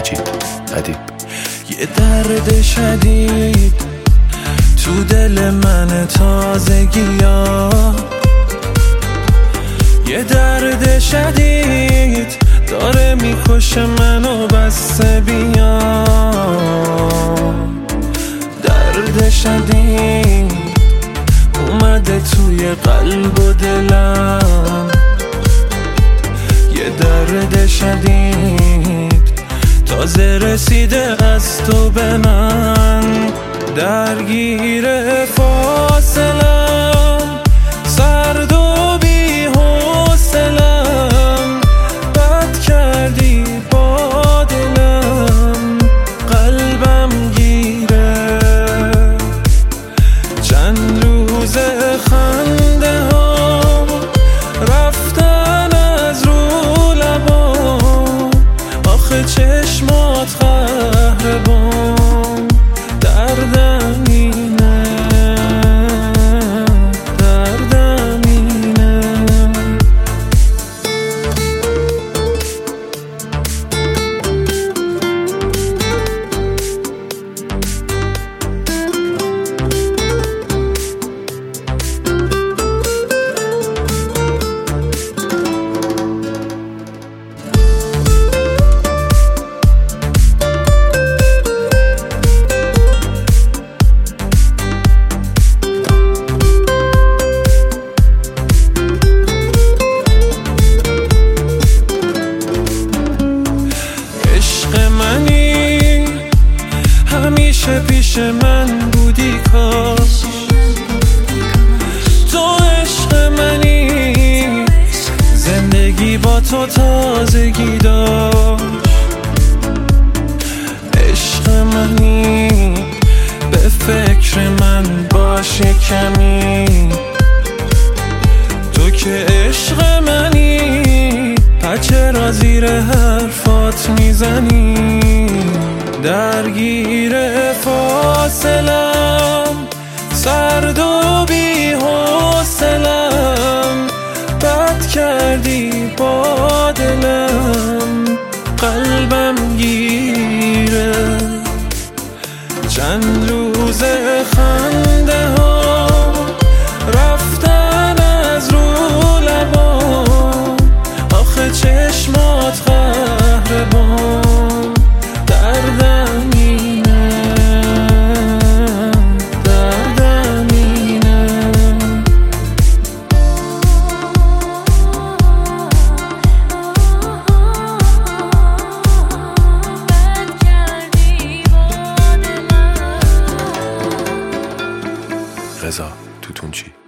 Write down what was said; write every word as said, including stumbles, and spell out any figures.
مجید ادیب. یه درد شدید تو دل من تازگیا، یه درد شدید داره میکشه منو بسته بیا. درد شدید اومده توی قلب و دلم، یه درد شدید تازه رسیده از تو به من. درگیر فاصلم، سرد و بی حوصلم، بد کردی با دلم، قلبم گیره. چند روز خنده ها رفتن از رو لبام، آخه چشمات قهربان. دردم اینه، دردم اینه. همیشه پیش من بودی کاش، تو عشق منی، زندگی با تو تازگی داشت. عشق منی، به فکر من باش کمی، تو که عشق منی، چرا زیر حرفات میزنی؟ درگیر فاصلم، سرد و بی حوصلم، بد کردی با دلم، قلبم گیره. چند روز خنده ها رفتن از رو لبام، آخه چشمات قهربان. دردم اینه، دردم اینه. بد کردی با دلم. رضا توتونچی.